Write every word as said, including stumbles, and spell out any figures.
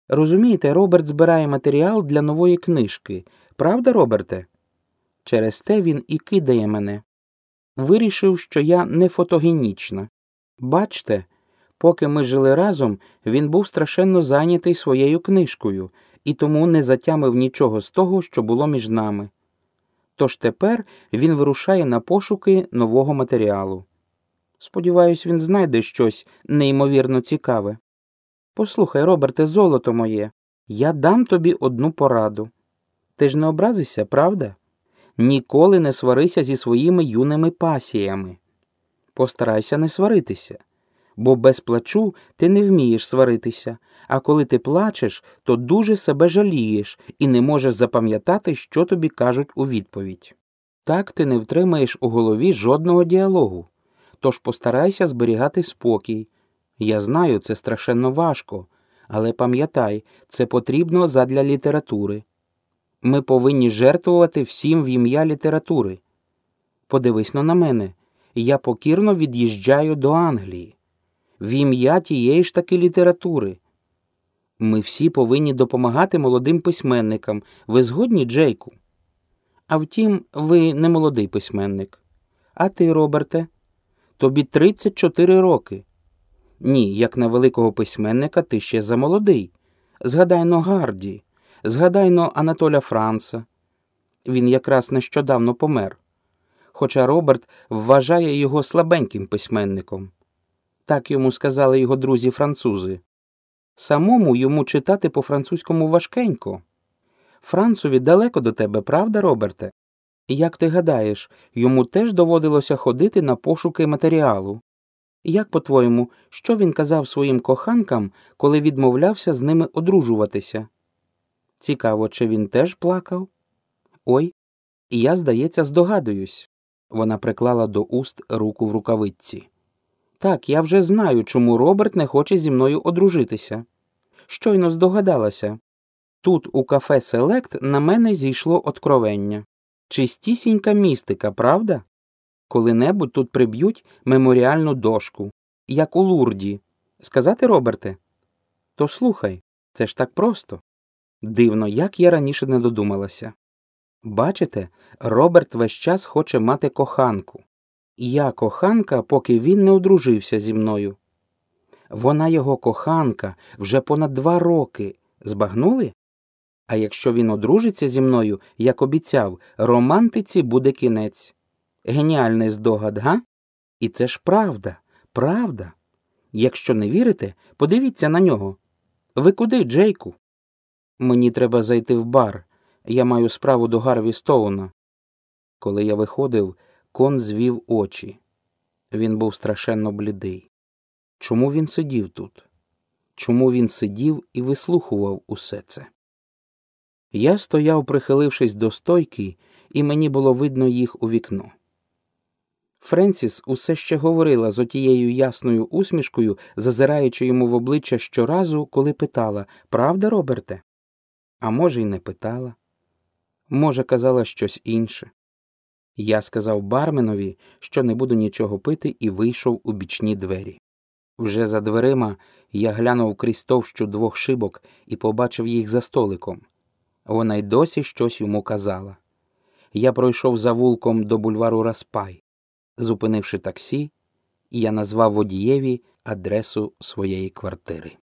Розумієте, Роберт збирає матеріал для нової книжки. Правда, Роберте? Через те він і кидає мене. Вирішив, що я не фотогенічна. Бачте, поки ми жили разом, він був страшенно зайнятий своєю книжкою і тому не затямив нічого з того, що було між нами. Тож тепер він вирушає на пошуки нового матеріалу. Сподіваюсь, він знайде щось неймовірно цікаве. Послухай, Роберте, золото моє, я дам тобі одну пораду. Ти ж не образишся, правда? Ніколи не сварися зі своїми юними пасіями. Постарайся не сваритися, бо без плачу ти не вмієш сваритися, а коли ти плачеш, то дуже себе жалієш і не можеш запам'ятати, що тобі кажуть у відповідь. Так ти не втримаєш у голові жодного діалогу. Тож постарайся зберігати спокій. Я знаю, це страшенно важко, але пам'ятай, це потрібно задля літератури. Ми повинні жертвувати всім в ім'я літератури. Подивись-но на мене. Я покірно від'їжджаю до Англії. В ім'я тієї ж таки літератури. Ми всі повинні допомагати молодим письменникам. Ви згодні, Джейку? А втім, ви не молодий письменник. А ти, Роберте? Тобі тридцять чотири роки. Ні, як на великого письменника ти ще замолодий. Згадай-но Гарді, згадай-но Анатоля Франца. Він якраз нещодавно помер. Хоча Роберт вважає його слабеньким письменником. Так йому сказали його друзі-французи. Самому йому читати по-французькому важкенько. Францові далеко до тебе, правда, Роберте? Як ти гадаєш, йому теж доводилося ходити на пошуки матеріалу? Як, по-твоєму, що він казав своїм коханкам, коли відмовлявся з ними одружуватися? Цікаво, чи він теж плакав? Ой, і я, здається, здогадуюсь. Вона приклала до уст руку в рукавичці. Так, я вже знаю, чому Роберт не хоче зі мною одружитися. Щойно здогадалася. Тут, у кафе «Селект», на мене зійшло откровення. Чистісінька містика, правда? Коли-небудь тут приб'ють меморіальну дошку, як у Лурді. Сказати, Роберте? То слухай, це ж так просто. Дивно, як я раніше не додумалася. Бачите, Роберт весь час хоче мати коханку. Я коханка, поки він не одружився зі мною. Вона його коханка вже понад два роки. Збагнули? А якщо він одружиться зі мною, як обіцяв, романтиці буде кінець. Геніальний здогад, га? І це ж правда, правда. Якщо не вірите, подивіться на нього. Ви куди, Джейку? Мені треба зайти в бар. Я маю справу до Гарві Стоуна. Коли я виходив, Кон звів очі. Він був страшенно блідий. Чому він сидів тут? Чому він сидів і вислухував усе це? Я стояв, прихилившись до стойки, і мені було видно їх у вікно. Френсіс усе ще говорила з отією ясною усмішкою, зазираючи йому в обличчя щоразу, коли питала: «Правда, Роберте?» А може, й не питала. Може, казала щось інше. Я сказав барменові, що не буду нічого пити, і вийшов у бічні двері. Вже за дверима я глянув крізь товщу двох шибок і побачив їх за столиком. Вона й досі щось йому казала. Я пройшов завулком до бульвару Распай. Зупинивши таксі, я назвав водієві адресу своєї квартири.